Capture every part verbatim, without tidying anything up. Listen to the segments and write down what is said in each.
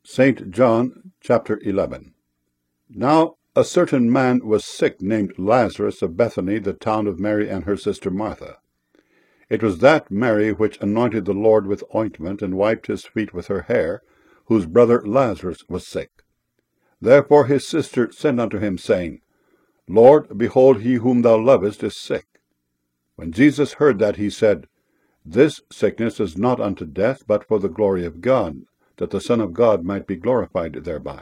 Saint John chapter eleven. Now a certain man was sick named Lazarus of Bethany, the town of Mary and her sister Martha. It was that Mary which anointed the Lord with ointment, and wiped his feet with her hair, whose brother Lazarus was sick. Therefore his sister sent unto him, saying, Lord, behold, he whom thou lovest is sick. When Jesus heard that, he said, This sickness is not unto death, but for the glory of God, that the Son of God might be glorified thereby.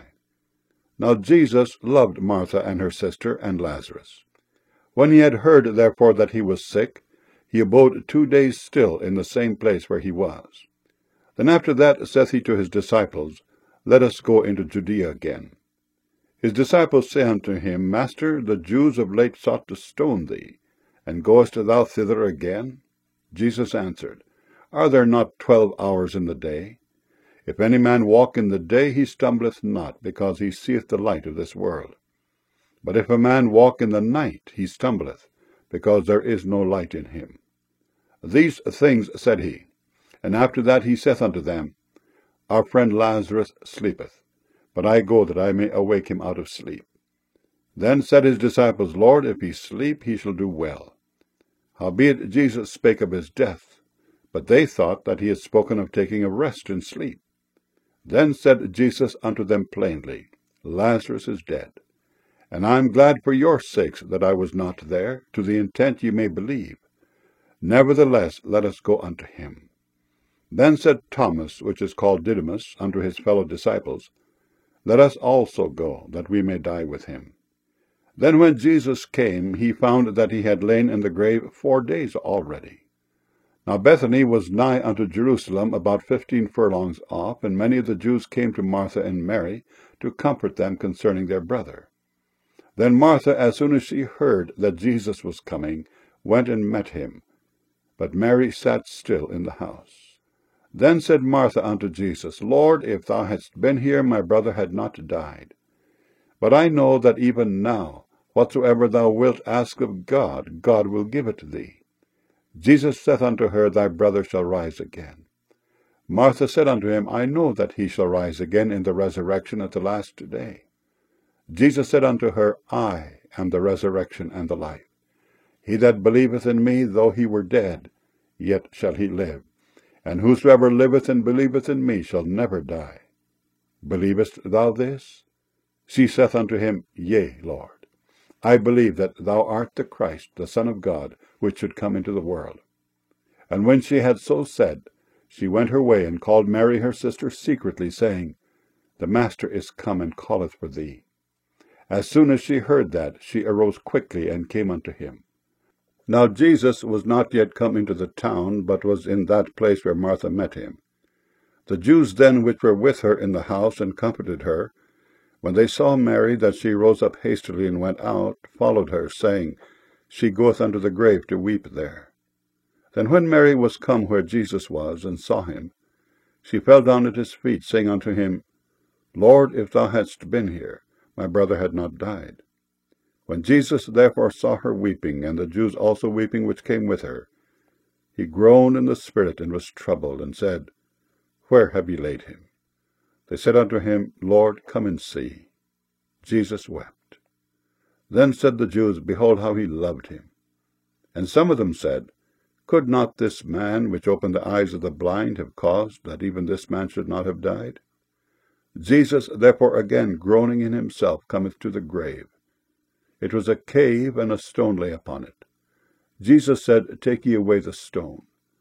Now Jesus loved Martha and her sister and Lazarus. When he had heard therefore that he was sick, he abode two days still in the same place where he was. Then after that saith he to his disciples, Let us go into Judea again. His disciples say unto him, Master, the Jews of late sought to stone thee, and goest thou thither again? Jesus answered, Are there not twelve hours in the day? If any man walk in the day, he stumbleth not, because he seeth the light of this world. But if a man walk in the night, he stumbleth, because there is no light in him. These things said he, and after that he saith unto them, Our friend Lazarus sleepeth, but I go that I may awake him out of sleep. Then said his disciples, Lord, if he sleep, he shall do well. Howbeit Jesus spake of his death, but they thought that he had spoken of taking a rest in sleep. Then said Jesus unto them plainly, Lazarus is dead, and I am glad for your sakes that I was not there, to the intent ye may believe. Nevertheless, let us go unto him. Then said Thomas, which is called Didymus, unto his fellow disciples, Let us also go, that we may die with him. Then when Jesus came, he found that he had lain in the grave four days already. Now Bethany was nigh unto Jerusalem, about fifteen furlongs off, and many of the Jews came to Martha and Mary to comfort them concerning their brother. Then Martha, as soon as she heard that Jesus was coming, went and met him, but Mary sat still in the house. Then said Martha unto Jesus, Lord, if thou hadst been here, my brother had not died. But I know that even now, whatsoever thou wilt ask of God, God will give it thee. Jesus saith unto her, Thy brother shall rise again. Martha said unto him, I know that he shall rise again in the resurrection at the last day. Jesus said unto her, I am the resurrection and the life. He that believeth in me, though he were dead, yet shall he live. And whosoever liveth and believeth in me shall never die. Believest thou this? She saith unto him, Yea, Lord. I believe that thou art the Christ, the Son of God, which should come into the world. And when she had so said, she went her way, and called Mary her sister secretly, saying, The Master is come, and calleth for thee. As soon as she heard that, she arose quickly, and came unto him. Now Jesus was not yet come into the town, but was in that place where Martha met him. The Jews then which were with her in the house, and comforted her, when they saw Mary, that she rose up hastily and went out, followed her, saying, She goeth unto the grave to weep there. Then when Mary was come where Jesus was, and saw him, she fell down at his feet, saying unto him, Lord, if thou hadst been here, my brother had not died. When Jesus therefore saw her weeping, and the Jews also weeping which came with her, he groaned in the spirit, and was troubled, and said, Where have ye laid him? They said unto him, Lord, come and see. Jesus wept. Then said the Jews, Behold how he loved him. And some of them said, Could not this man, which opened the eyes of the blind, have caused that even this man should not have died? Jesus therefore again, groaning in himself, cometh to the grave. It was a cave, and a stone lay upon it. Jesus said, Take ye away the stone.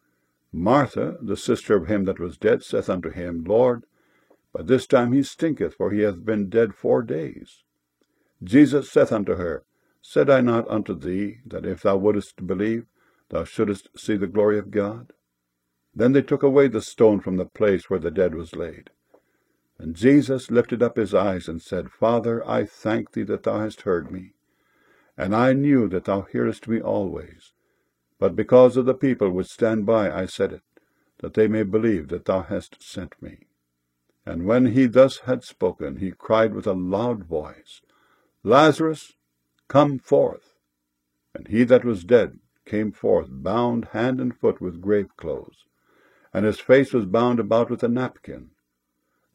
Martha, the sister of him that was dead, saith unto him, Lord, by this time he stinketh, for he hath been dead four days. Jesus saith unto her, Said I not unto thee, that if thou wouldest believe, thou shouldest see the glory of God? Then they took away the stone from the place where the dead was laid. And Jesus lifted up his eyes, and said, Father, I thank thee that thou hast heard me. And I knew that thou hearest me always. But because of the people which stand by I said it, that they may believe that thou hast sent me. And when he thus had spoken, he cried with a loud voice, Lazarus, come forth. And he that was dead came forth, bound hand and foot with grave clothes, and his face was bound about with a napkin.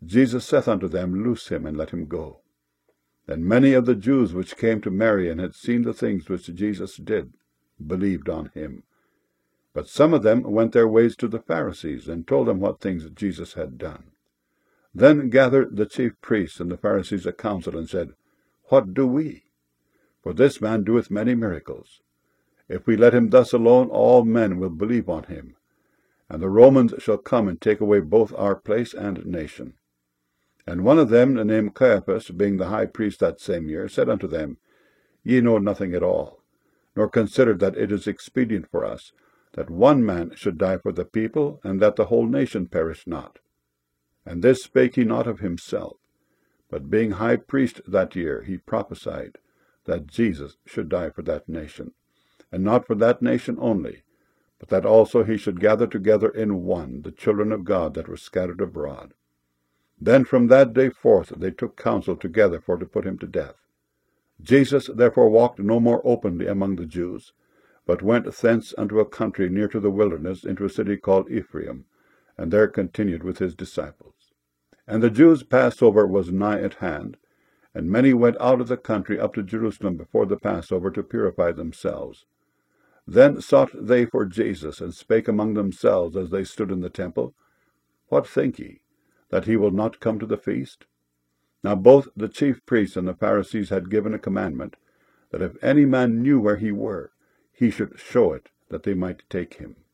Jesus saith unto them, Loose him, and let him go. Then many of the Jews which came to Mary, and had seen the things which Jesus did, believed on him. But some of them went their ways to the Pharisees, and told them what things Jesus had done. Then gathered the chief priests and the Pharisees a council, and said, What do we? For this man doeth many miracles. If we let him thus alone, all men will believe on him. And the Romans shall come and take away both our place and nation. And one of them, named Caiaphas, being the high priest that same year, said unto them, Ye know nothing at all, nor consider that it is expedient for us, that one man should die for the people, and that the whole nation perish not. And this spake he not of himself, but being high priest that year, he prophesied that Jesus should die for that nation, and not for that nation only, but that also he should gather together in one the children of God that were scattered abroad. Then from that day forth they took counsel together for to put him to death. Jesus therefore walked no more openly among the Jews, but went thence unto a country near to the wilderness, into a city called Ephraim, and there continued with his disciples. And the Jews' Passover was nigh at hand, and many went out of the country up to Jerusalem before the Passover to purify themselves. Then sought they for Jesus, and spake among themselves as they stood in the temple, What think ye, that he will not come to the feast? Now both the chief priests and the Pharisees had given a commandment, that if any man knew where he were, he should show it, that they might take him.